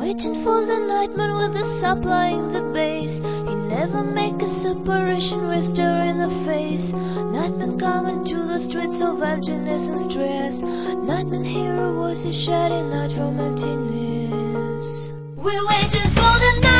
Waiting for the nightman with the supply in the base. He never make a separation, we're staring in the face. Nightman coming to the streets of emptiness and stress. Nightman hear a voice is shouting out from emptiness. We're waiting for the night.